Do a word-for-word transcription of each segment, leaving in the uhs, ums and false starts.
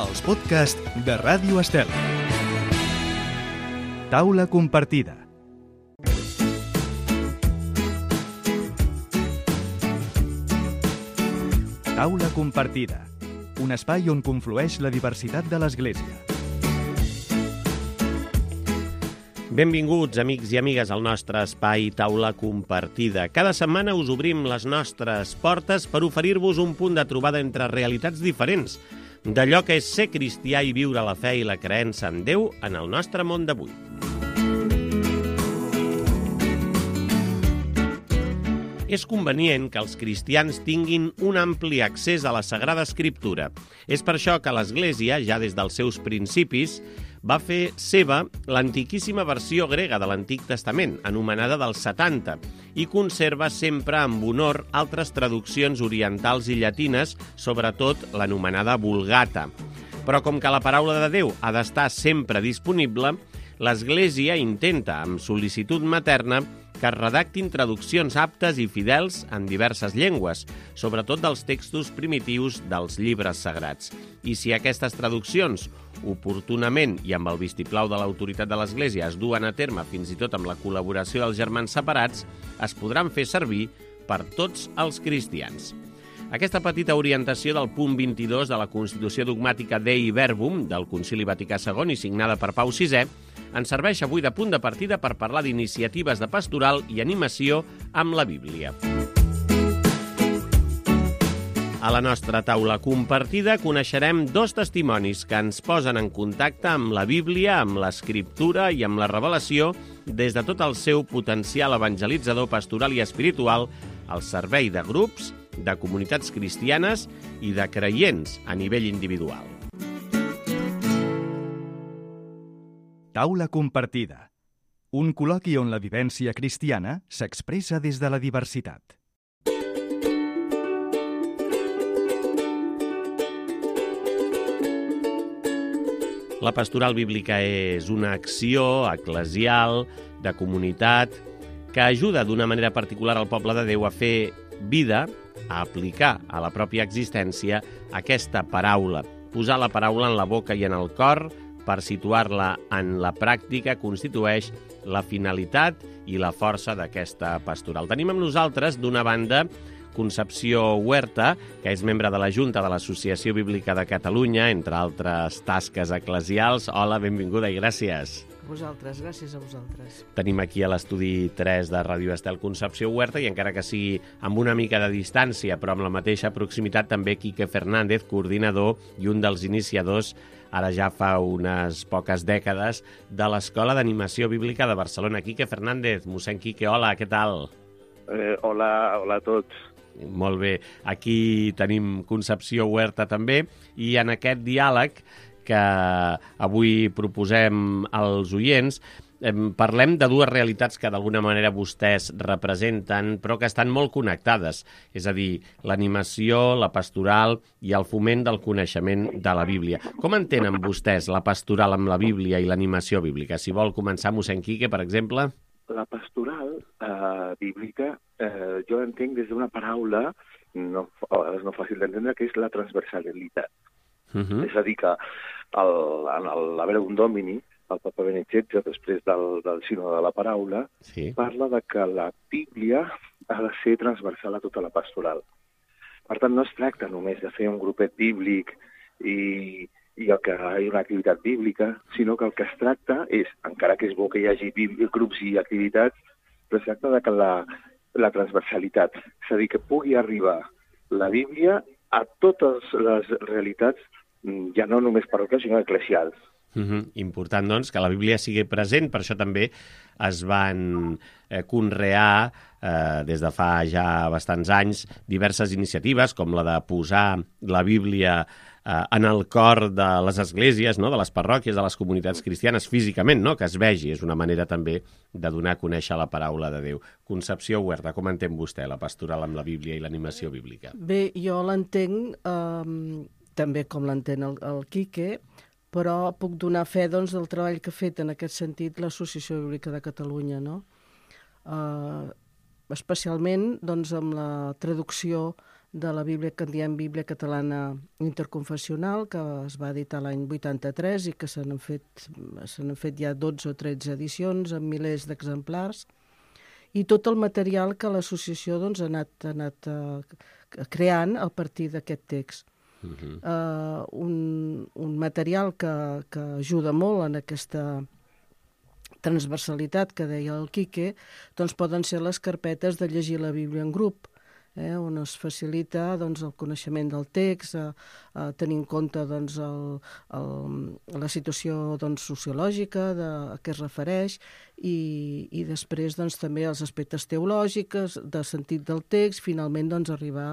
els podcasts de Ràdio Estel. Taula compartida. Taula compartida, un espai on conflueix la diversitat de l'Església. Benvinguts, amics i amigues, al nostre espai Taula compartida. Cada setmana us obrim les nostres portes per oferir-vos un punt de trobada entre realitats diferents d'allò que és ser cristià i viure la fe i la creença en Déu en el nostre món d'avui. És convenient que els cristians tinguin un ampli accés a la Sagrada Escriptura. És per això que l'Església, ja des dels seus principis, va fer seva l'antiquíssima versió grega de l'Antic Testament, anomenada del setanta, i conserva sempre amb honor altres traduccions orientals i llatines, sobretot l'anomenada Vulgata. Però com que la paraula de Déu ha d'estar sempre disponible, l'Església intenta, amb sol·licitud materna, que es redactin traduccions aptes i fidels en diverses llengües, sobretot dels textos primitius dels llibres sagrats. I si aquestes traduccions, oportunament i amb el vistiplau de l'autoritat de l'Església, es duen a terme fins i tot amb la col·laboració dels germans separats, es podran fer servir per tots els cristians. Aquesta petita orientació del punt vint-i-dos de la Constitució Dogmàtica Dei Verbum del Concili Vaticà segon i signada per Pau sisè ens serveix avui de punt de partida per parlar d'iniciatives de pastoral i animació amb la Bíblia. A la nostra taula compartida coneixerem dos testimonis que ens posen en contacte amb la Bíblia, amb l'Escriptura i amb la revelació des de tot el seu potencial evangelitzador, pastoral i espiritual al servei de grups, de comunitats cristianes i de creients a nivell individual. Taula compartida, un col·loqui on la vivència cristiana s'expressa des de la diversitat. La pastoral bíblica és una acció eclesial, de comunitat, que ajuda d'una manera particular al poble de Déu a fer vida, a aplicar a la pròpia existència aquesta paraula. Posar la paraula en la boca i en el cor per situar-la en la pràctica constitueix la finalitat i la força d'aquesta pastoral. Tenim amb nosaltres, d'una banda, Concepció Huerta, que és membre de la Junta de l'Associació Bíblica de Catalunya, entre altres tasques eclesials. Hola, benvinguda i gràcies. A vosaltres, gràcies a vosaltres. Tenim aquí a l'estudi tres de Ràdio Estel Concepció Huerta i encara que sigui amb una mica de distància, però amb la mateixa proximitat, també Quique Fernández, coordinador i un dels iniciadors, ara ja fa unes poques dècades, de l'Escola d'Animació Bíblica de Barcelona. Quique Fernández, mossèn Quique, hola, què tal? Eh, hola, hola a tots. Molt bé. Aquí tenim Concepció Huerta també i en aquest diàleg que avui proposem als oients parlem de dues realitats que d'alguna manera vostès representen però que estan molt connectades, és a dir, l'animació, la pastoral i el foment del coneixement de la Bíblia. Com entenen vostès la pastoral amb la Bíblia i l'animació bíblica? Si vol començar, mossèn Quique, per exemple. La pastoral eh, bíblica eh, jo entenc des d'una paraula no, a vegades no fàcil d'entendre, que és la transversalitat. Uh-huh. És a dir, que el, en la Verbum Domini, el Papa Benet setze, després del, del sínode de la paraula, sí, parla de que la Bíblia ha de ser transversal a tota la pastoral. Per tant, no es tracta només de fer un grupet bíblic i, i el que hi ha una activitat bíblica, sinó que el que es tracta és, encara que és bo que hi hagi grups i activitats, però es tracta de que la, la transversalitat, és a dir, que pugui arribar la Bíblia a totes les realitats, ja no només parroquials, sinó eclesials. Uh-huh. Important, doncs, que la Bíblia sigui present, per això també es van eh, conrear eh, des de fa ja bastants anys diverses iniciatives, com la de posar la Bíblia eh, en el cor de les esglésies, no? De les parròquies, de les comunitats cristianes, físicament, no? Que es vegi, és una manera també de donar a conèixer la paraula de Déu. Concepció Huerta, com entén vostè la pastoral amb la Bíblia i l'animació bíblica? Bé, jo l'entenc eh, també com l'entén el, el Quique, però puc donar fe doncs, del treball que ha fet en aquest sentit l'Associació Bíblica de Catalunya, no? Uh, especialment doncs, amb la traducció de la Bíblia que en diem Bíblia Catalana Interconfessional, que es va editar l'any vuitanta-tres i que se n'han fet, se n'han fet ja dotze o tretze edicions amb milers d'exemplars, i tot el material que l'associació doncs, ha anat, ha anat uh, creant a partir d'aquest text. Uh-huh. uh, un, un material que, que ajuda molt en aquesta transversalitat que deia el Quique, doncs poden ser les carpetes de llegir la Bíblia en grup, eh, on es facilita doncs, el coneixement del text, eh, eh, tenint en compte doncs, el, el, la situació doncs, sociològica de, a què es refereix i, i després doncs, també els aspectes teològics, de sentit del text, finalment doncs, arribar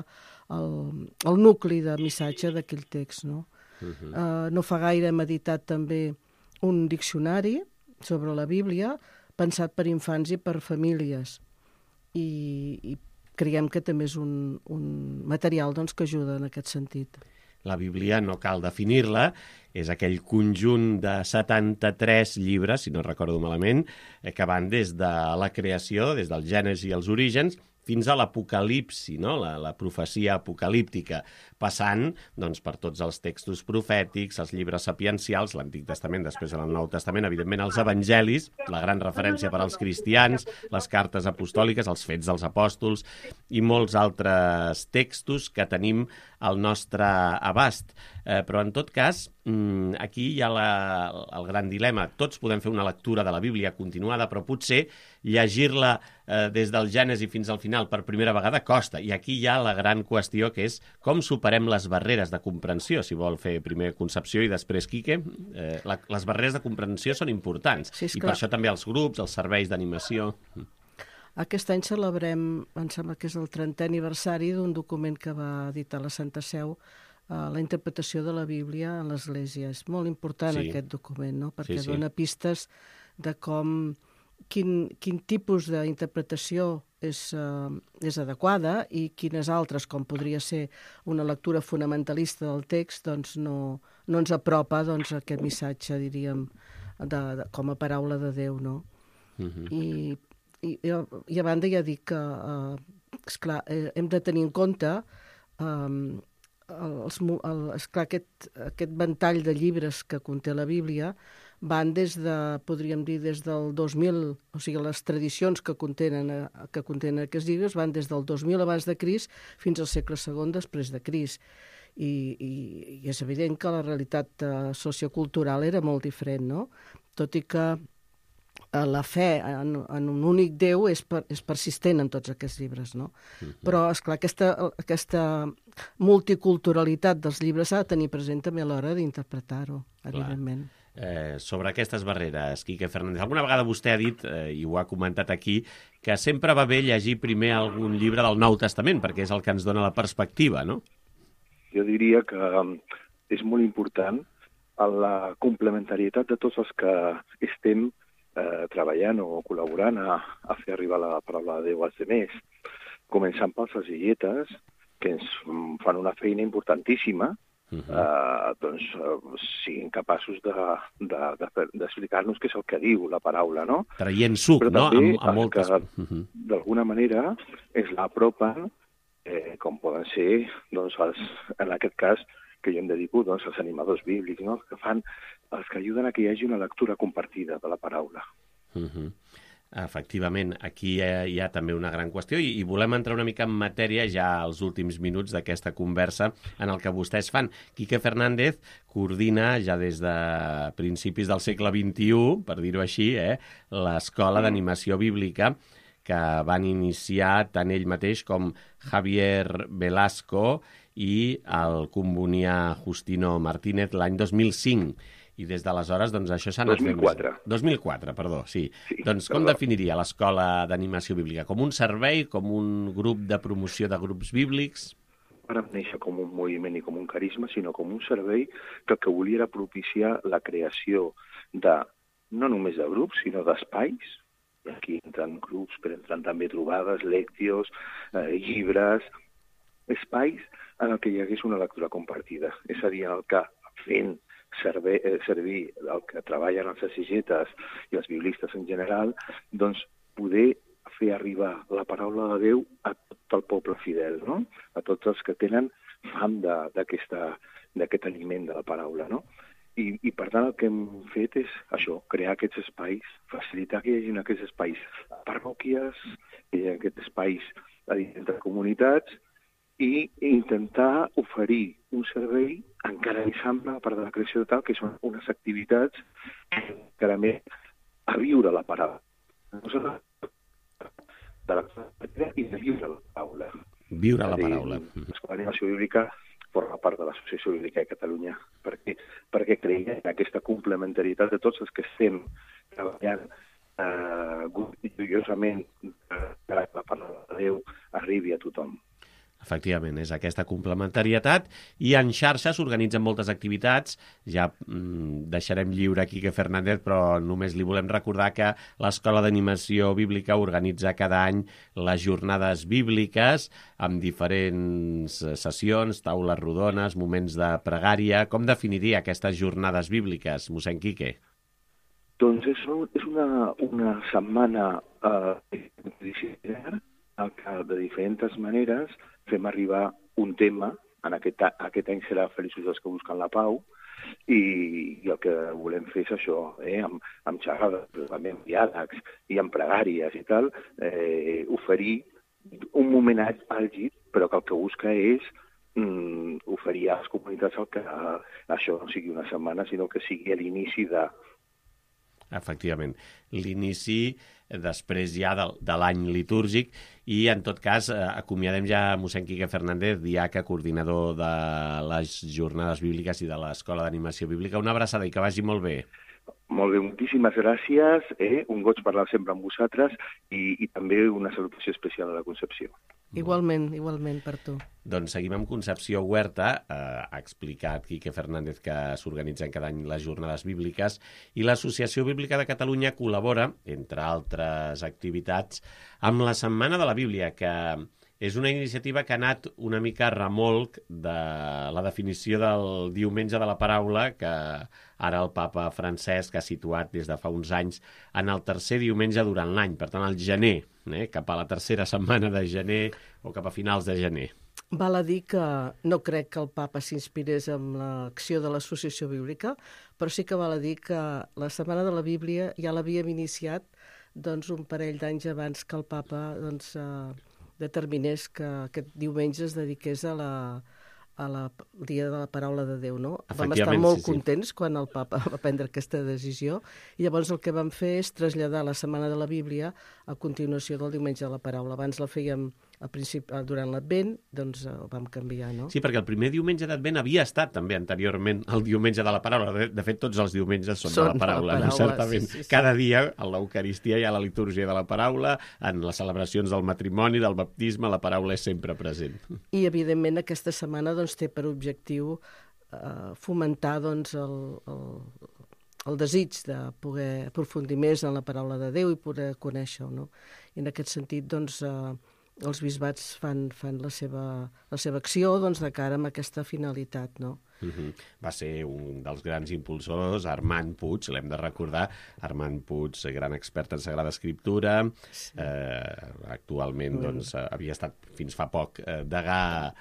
al, al nucli de missatge d'aquell text. No? Uh-huh. eh, no fa gaire hem editat també un diccionari sobre la Bíblia pensat per infants i per famílies i, i creiem que també és un, un material doncs, que ajuda en aquest sentit. La Bíblia no cal definir-la, és aquell conjunt de setanta-tres llibres, si no recordo malament, que van des de la creació, des del Gènesi i els orígens, fins a l'Apocalipsi, no? la, la profecia apocalíptica, passant doncs, per tots els textos profètics, els llibres sapiencials, l'Antic Testament, després el Nou Testament, evidentment els evangelis, la gran referència per als cristians, les cartes apostòliques, els fets dels apòstols i molts altres textos que tenim al nostre abast. Eh, però en tot cas, aquí hi ha la, el gran dilema. Tots podem fer una lectura de la Bíblia continuada, però potser llegir-la eh, des del Gènesi fins al final per primera vegada costa. I aquí hi ha la gran qüestió, que és com superem les barreres de comprensió, si vol fer primer Concepció i després Quique. Eh, la, les barreres de comprensió són importants. Sí, i per això també els grups, els serveis d'animació. Aquest any celebrem, em sembla que és el trentè aniversari d'un document que va editar la Santa Seu, uh, la interpretació de la Bíblia en l'Església. És molt important sí. aquest document, no? Perquè sí, sí. dona pistes de com, quin, quin tipus d'interpretació és, uh, és adequada i quines altres, com podria ser una lectura fonamentalista del text, doncs no, no ens apropa doncs, a aquest missatge, diríem, de, de, com a paraula de Déu, no? Uh-huh. I I, i a banda ja dic que eh, esclar, eh, hem de tenir en compte eh, els, el, esclar, aquest, aquest ventall de llibres que conté la Bíblia van des de, podríem dir, des del dos mil, o sigui, les tradicions que contenen, que contenen aquests llibres van des del dos mil abans de Crist fins al segle segon després de Crist. I, i, i és evident que la realitat eh, sociocultural era molt diferent, no? Tot i que la fe en, en un únic Déu és, per, és persistent en tots aquests llibres, no? Uh-huh. Però, esclar, aquesta, aquesta multiculturalitat dels llibres s'ha de tenir present també a l'hora d'interpretar-ho, evidentment. Eh, sobre aquestes barreres, Quique Fernández, alguna vegada vostè ha dit, eh, i ho ha comentat aquí, que sempre va bé llegir primer algun llibre del Nou Testament, perquè és el que ens dona la perspectiva, no? Jo diria que és molt important la complementarietat de tots els que estem Eh, treballant o col·laborant a, a fer arribar la paraula de Déu als demés, començant pels agilletes, que ens fan una feina importantíssima, uh-huh. eh, doncs eh, siguin capaços d'explicar-nos de, de, què és el que diu la paraula, no? Traient suc, però no? També amb, amb moltes... que, uh-huh. d'alguna manera, es l'apropen, eh, com poden ser, doncs, els, en aquest cas, que jo em dedico, doncs, als animadors bíblics, no? Que fan, els que ajuden a que hi hagi una lectura compartida de la paraula. Uh-huh. Efectivament, aquí hi ha, hi ha també una gran qüestió i, i volem entrar una mica en matèria ja als últims minuts d'aquesta conversa en el que vostès fan. Quique Fernández coordina ja des de principis del segle vint-i-u, per dir-ho així, eh, l'Escola d'Animació Bíblica, que van iniciar tant ell mateix com Javier Velasco i el combonià Justino Martínez l'any dos mil cinc. I des d'aleshores, doncs, això s'ha anat fent... dos mil quatre. dos mil quatre, perdó, sí. sí doncs com perdó. Definiria l'Escola d'Animació Bíblica? Com un servei, com un grup de promoció de grups bíblics? Ara néixer com un moviment i com un carisma, sinó com un servei que el que volia era propiciar la creació de, no només de grups, sinó d'espais. Aquí entren grups, però entren també trobades, lectios, eh, llibres, espais en el que hi hagués una lectura compartida. És a dir, en el que fent servir, eh, servir el que treballen els exegetes i els biblistes en general, doncs poder fer arribar la paraula de Déu a tot el poble fidel, no? A tots els que tenen fam d'aquest aliment de la paraula, no? I, I, per tant, el que hem fet és això, crear aquests espais, facilitar que hi hagi aquests espais a parròquies, que hi hagi aquests espais a diferents comunitats i intentar oferir un servei encara més ample per de la creació de tal, que són unes activitats encara més a viure la paraula. De la i de viure la paraula. Viure la paraula. L'Escola d'Animació Bíblica forma part de l'Associació Bíblica de Catalunya, perquè, perquè creiem en aquesta complementarietat de tots els que estem treballant eh, orgullosament que la paraula de Déu arribi a tothom. Efectivament, és aquesta complementarietat i en xarxa s'organitzen moltes activitats. Ja mm, deixarem lliure Quique Fernández, però només li volem recordar que l'Escola d'Animació Bíblica organitza cada any les jornades bíbliques amb diferents sessions, taules rodones, moments de pregària. Com definiria aquestes jornades bíbliques, mossèn Quique? Doncs és, és una, una setmana eh, disciplinària en què de diferents maneres fem arribar un tema, en aquest, aquest any serà Feliços els que busquen la pau, i, i el que volem fer és això, eh, amb, amb xerrades, també amb diàlegs i amb pregàries i tal, eh, oferir un moment àlgid, però que el que busca és mm, oferir a les comunitats el que eh, això no sigui una setmana, sinó que sigui l'inici de... Efectivament, l'inici després ja de, de l'any litúrgic i, en tot cas, eh, acomiadem ja mossèn Quique Fernández, diaca, coordinador de les jornades bíbliques i de l'Escola d'Animació Bíblica. Una abraçada i que vagi molt bé. Molt bé, moltíssimes gràcies, eh? Un goig parlar sempre amb vosaltres i, i també una salutació especial a la Concepció. Igualment, igualment per tu. Doncs seguim amb Concepció Huerta. Eh, ha explicat Quique Fernández que s'organitzen cada any les jornades bíbliques i l'Associació Bíblica de Catalunya col·labora, entre altres activitats, amb la Setmana de la Bíblia, que és una iniciativa que ha anat una mica a remolc de la definició del diumenge de la paraula que ara el papa Francesc ha situat des de fa uns anys en el tercer diumenge durant l'any, per tant, al gener, eh, cap a la tercera setmana de gener o cap a finals de gener. Val a dir que no crec que el papa s'inspirés en l'acció de l'Associació Bíblica, però sí que val a dir que la Setmana de la Bíblia ja l'havíem iniciat doncs, un parell d'anys abans que el papa doncs, eh, determinés que aquest diumenge es dediqués a la, a la Dia de la Paraula de Déu, no? Vam estar molt sí, sí. contents quan el papa va prendre aquesta decisió i llavors el que vam fer és traslladar la Setmana de la Bíblia a continuació del diumenge de la Paraula. Abans la fèiem al principi, durant l'Advent, doncs ho vam canviar, no? Sí, perquè el primer diumenge d'Advent havia estat també anteriorment el diumenge de la Paraula. De, de fet, tots els diumenges són, són de la Paraula, la paraula no? Certament. Sí, sí, sí. Cada dia, a l'Eucaristia hi ha la litúrgia de la Paraula, en les celebracions del matrimoni, del baptisme, la Paraula és sempre present. I, evidentment, aquesta setmana doncs, té per objectiu eh, fomentar doncs, el, el, el desig de poder aprofundir més en la paraula de Déu i poder conèixer-ho, no? I en aquest sentit, doncs, eh, els bisbats fan, fan la, seva, la seva acció doncs, de cara a aquesta finalitat, no? Uh-huh. Va ser un dels grans impulsors, Armand Puig, l'hem de recordar, Armand Puig, gran expert en Sagrada Escriptura, sí. eh, actualment mm. doncs, havia estat fins fa poc eh, degà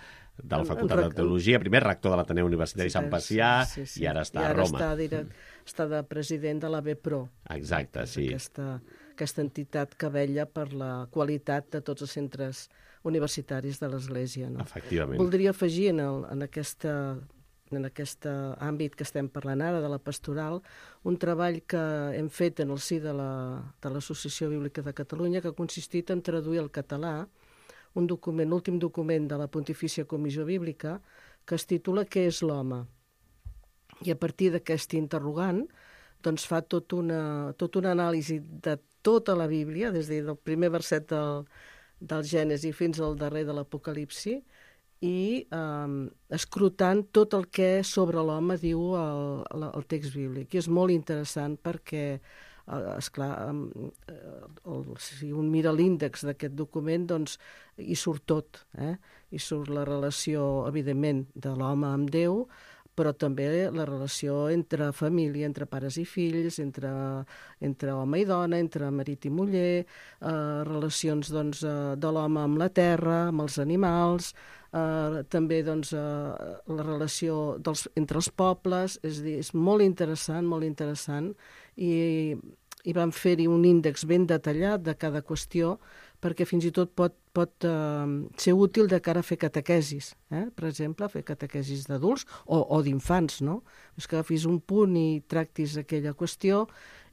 de la Facultat de Teologia, primer rector de l'Ateneu Universitari sí, Sant Pacià, sí, sí, sí. i ara està I ara a Roma. Està, direct, està de president de la B P R O. Exacte, sí. Aquesta, aquesta entitat que vetlla per la qualitat de tots els centres universitaris de l'Església. No? Efectivament. Voldria afegir en, el, en, aquesta, en aquest àmbit que estem parlant ara, de la pastoral, un treball que hem fet en el si de l'Associació la, Bíblica de Catalunya que ha consistit en traduir al català un document, l'últim document de la Pontifícia Comissió Bíblica, que es titula Què és l'home? I a partir d'aquest interrogant doncs fa tot una, tot una anàlisi de tota la Bíblia, des del primer verset del, del Gènesi fins al darrer de l'Apocalipsi, i eh, escrutant tot el que sobre l'home diu el, el text bíblic. I és molt interessant perquè, eh, esclar, eh, el, si un mira l'índex d'aquest document, doncs hi surt tot. Eh? Hi surt la relació, evidentment, de l'home amb Déu, però també la relació entre família, entre pares i fills, entre, entre home i dona, entre marit i muller, eh, relacions doncs, eh, de l'home amb la terra, amb els animals, eh, també doncs, eh, la relació dels, entre els pobles, és a dir, és molt interessant, molt interessant, i, i vam fer-hi un índex ben detallat de cada qüestió, perquè fins i tot pot, pot eh, ser útil de cara a fer catequesis, eh? Per exemple, fer catequesis d'adults o, o d'infants, no? És que agafis un punt i tractis aquella qüestió,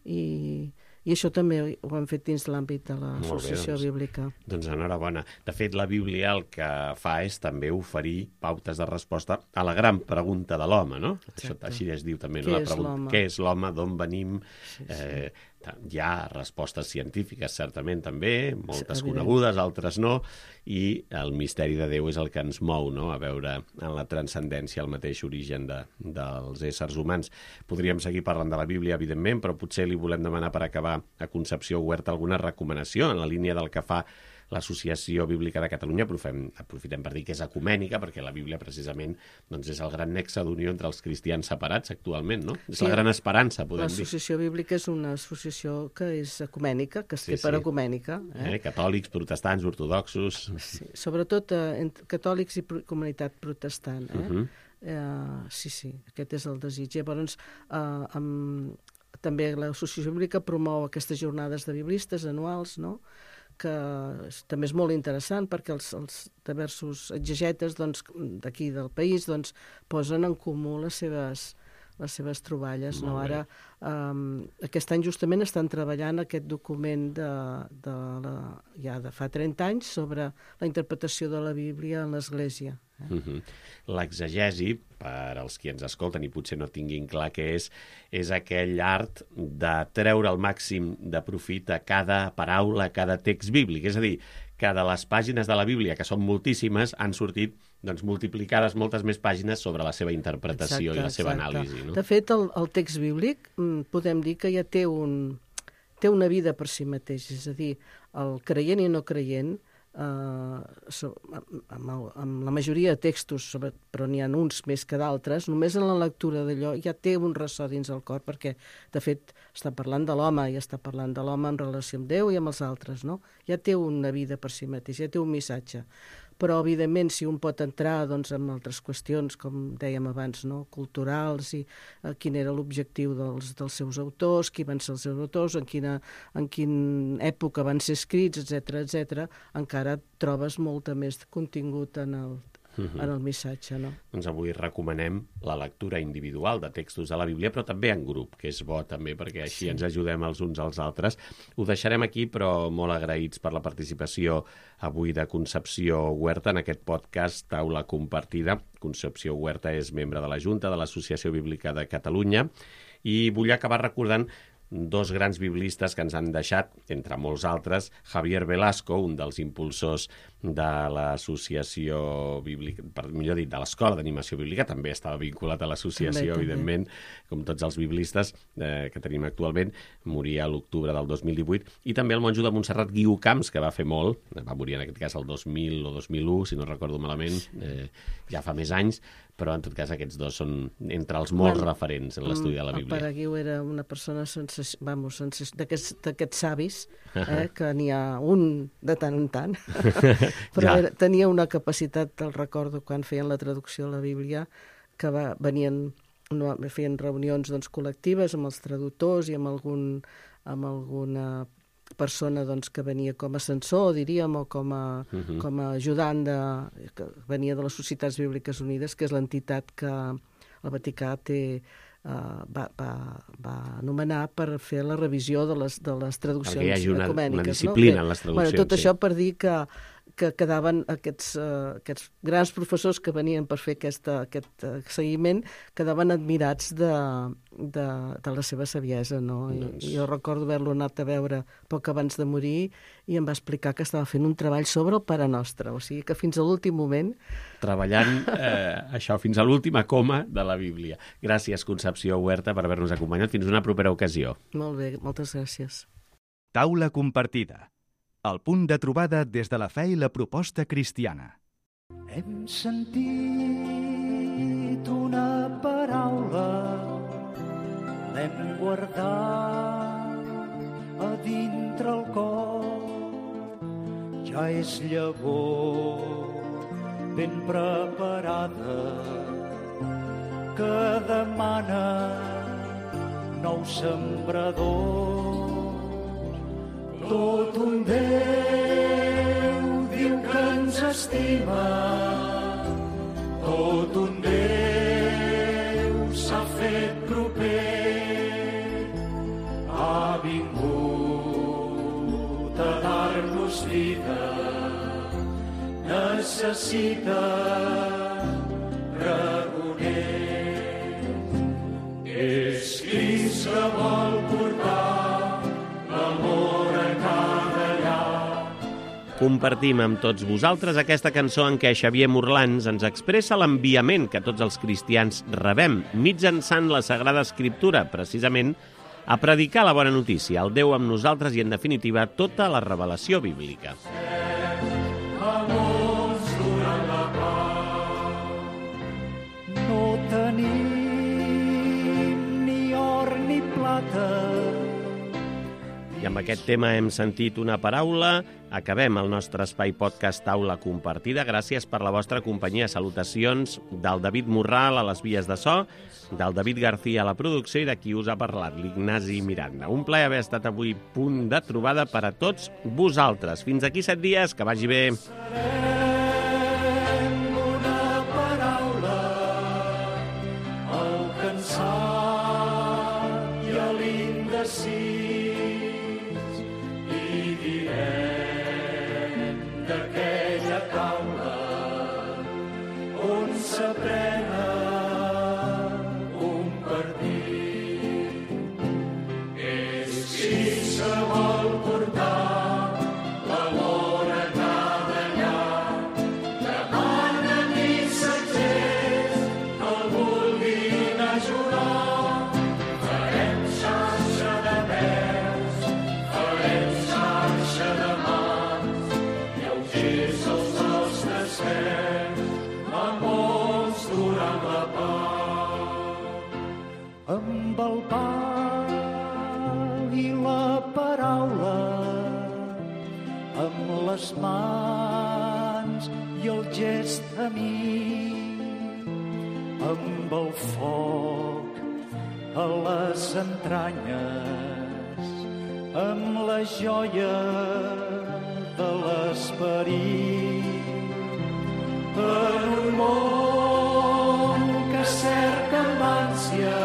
i, i això també ho hem fet dins l'àmbit de l'associació doncs, bíblica. Doncs enhorabona. De fet, la Bíblia el que fa és també oferir pautes de resposta a la gran pregunta de l'home, no? Això, així es diu també, no? Què La és pregunta, l'home? què és l'home, d'on venim? Sí, sí. Eh, hi ha respostes científiques, certament, també, moltes Evident. conegudes, altres no, i el misteri de Déu és el que ens mou, no?, a veure en la transcendència el mateix origen de, dels éssers humans. Podríem seguir parlant de la Bíblia, evidentment, però potser li volem demanar per acabar a Concepció Huerta alguna recomanació en la línia del que fa l'Associació Bíblica de Catalunya. Aprofitem, aprofitem per dir que és ecumènica, perquè la Bíblia precisament doncs, és el gran nexe d'unió entre els cristians separats actualment, no? És Sí, la gran esperança, podem dir. L'associació bíblica és una associació que és ecumènica, que es té Sí, per sí. ecumènica. Eh? Eh? Catòlics, protestants, ortodoxos... Sí, sobretot eh, entre catòlics i pro comunitat protestant. Eh? Uh -huh. eh, sí, sí, aquest és el desig. Llavors, eh, amb, també l'Associació Bíblica promou aquestes jornades de biblistes anuals, no?, que és, també és molt interessant perquè els, els diversos exegetes doncs, d'aquí del país doncs, posen en comú les seves, les seves troballes. No? Ara, um, aquest any justament estan treballant aquest document de, de la, ja de fa trenta anys sobre la interpretació de la Bíblia en l'Església. Eh? Uh -huh. L'exegesi, per als qui ens escolten i potser no tinguin clar què és, és aquell art de treure el màxim de profit a cada paraula, a cada text bíblic. És a dir, que de les pàgines de la Bíblia, que són moltíssimes, han sortit doncs, multiplicades moltes més pàgines sobre la seva interpretació exacte, i la seva exacte. anàlisi. No? De fet, el, el text bíblic podem dir que ja té, un, té una vida per si mateix. És a dir, el creient i no creient, Uh, so, amb, el, amb la majoria de textos, sobre, però n'hi ha uns més que d'altres, només en la lectura d'allò ja té un ressò dins el cor, perquè, de fet, està parlant de l'home i està parlant de l'home en relació amb Déu i amb els altres, no? Ja té una vida per si mateix, ja té un missatge. Però, evidentment, si un pot entrar doncs, en altres qüestions, com dèiem abans, no? culturals, i eh, quin era l'objectiu dels, dels seus autors, qui van ser els seus autors, en quina, en quina època van ser escrits, etcètera, etcètera, encara trobes molta més contingut en el, uh-huh. en el missatge. No? Doncs avui recomanem la lectura individual de textos de la Bíblia, però també en grup, que és bo també, perquè així sí. ens ajudem els uns als altres. Ho deixarem aquí, però molt agraïts per la participació avui de Concepció Huerta en aquest podcast Taula Compartida. Concepció Huerta és membre de la Junta de l'Associació Bíblica de Catalunya, i vull acabar recordant dos grans biblistes que ens han deixat, entre molts altres, Javier Velasco, un dels impulsors de l'associació bíblica, per millor dit, de l'Escola d'Animació Bíblica, també estava vinculat a l'associació, també, evidentment, també. Com tots els biblistes eh, que tenim actualment, moria a l'octubre del dos mil divuit, i també el monjo de Montserrat, Guiu Camps, que va fer molt, va morir en aquest cas el dos mil o dos mil u, si no recordo malament, eh, ja fa més anys, però en tot cas aquests dos són entre els molts bueno, referents en l'estudi de la Bíblia. El pare Guiu era una persona sense, vamos, sense, d'aquests savis, eh, que n'hi ha un de tant en tant, però ja. era, tenia una capacitat, el recordo quan feien la traducció de la Bíblia, que va, venien, no, feien reunions doncs, col·lectives amb els traductors i amb, algun, amb alguna persona doncs, que venia com a censor, diríem, o com a, uh-huh. com a ajudant de, que venia de les Societats Bíbliques Unides, que és l'entitat que el Vaticà té, uh, va, va, va anomenar per fer la revisió de les, de les traduccions ecumèniques. Perquè hi hagi una, una disciplina no? en les traduccions. Bueno, tot sí. això per dir que que quedaven aquests, uh, aquests grans professors que venien per fer aquesta, aquest uh, seguiment, quedaven admirats de, de, de la seva saviesa, no? Doncs... I, jo recordo haver-lo anat a veure poc abans de morir i em va explicar que estava fent un treball sobre el Pare Nostre, o sigui que fins a l'últim moment... Treballant eh, això fins a l'última coma de la Bíblia. Gràcies, Concepció Huerta, per haver-nos acompanyat. Fins una propera ocasió. Molt bé, moltes gràcies. Taula compartida. El punt de trobada des de la fe i la proposta cristiana. Hem sentit una paraula guardar a dintre el cor ja és llavor ben preparada que demana nous sembradors. Tot un Déu diu que ens estima, tot un Déu s'ha fet proper, ha vingut a dar-nos vida, necessita pregoner. És Crist que vol portar l'amor a cada llar. Compartim amb tots vosaltres aquesta cançó en què Xavier Morlans ens expressa l'enviament que tots els cristians rebem mitjançant la Sagrada Escriptura, precisament a predicar la bona notícia, el Déu amb nosaltres i, en definitiva, tota la revelació bíblica. No tenim ni or ni plata. I amb aquest tema hem sentit una paraula. Acabem el nostre espai podcast Taula Compartida. Gràcies per la vostra companyia. Salutacions del David Morral a les vies de so, del David García a la producció i de qui us ha parlat, l'Ignasi Miranda. Un plaer haver estat avui punt de trobada per a tots vosaltres. Fins aquí set dies, que vagi bé. Una paraula al cansat i a l'indecís i direm d'aquella taula on s'aprena un partit. És Crist que vol portar l'amor a cada llar. Demana missatgers que el vulguin ajudar. Farem xarxa de vers, farem xarxa de mans, lleugers els nostres peus, amors durant la pau. Amb el pa i la paraula, amb les mans i el gest amic, amb el foc a les entranyes, amb la joia de l'esperit, en un món que cerca amb ànsia,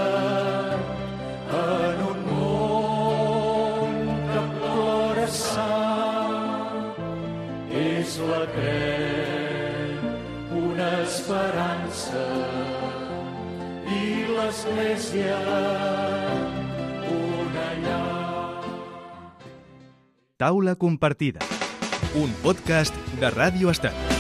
en un món que plora sang, és la creu una esperança i l'Església una llar. Taula Compartida, un podcast de Ràdio Estat.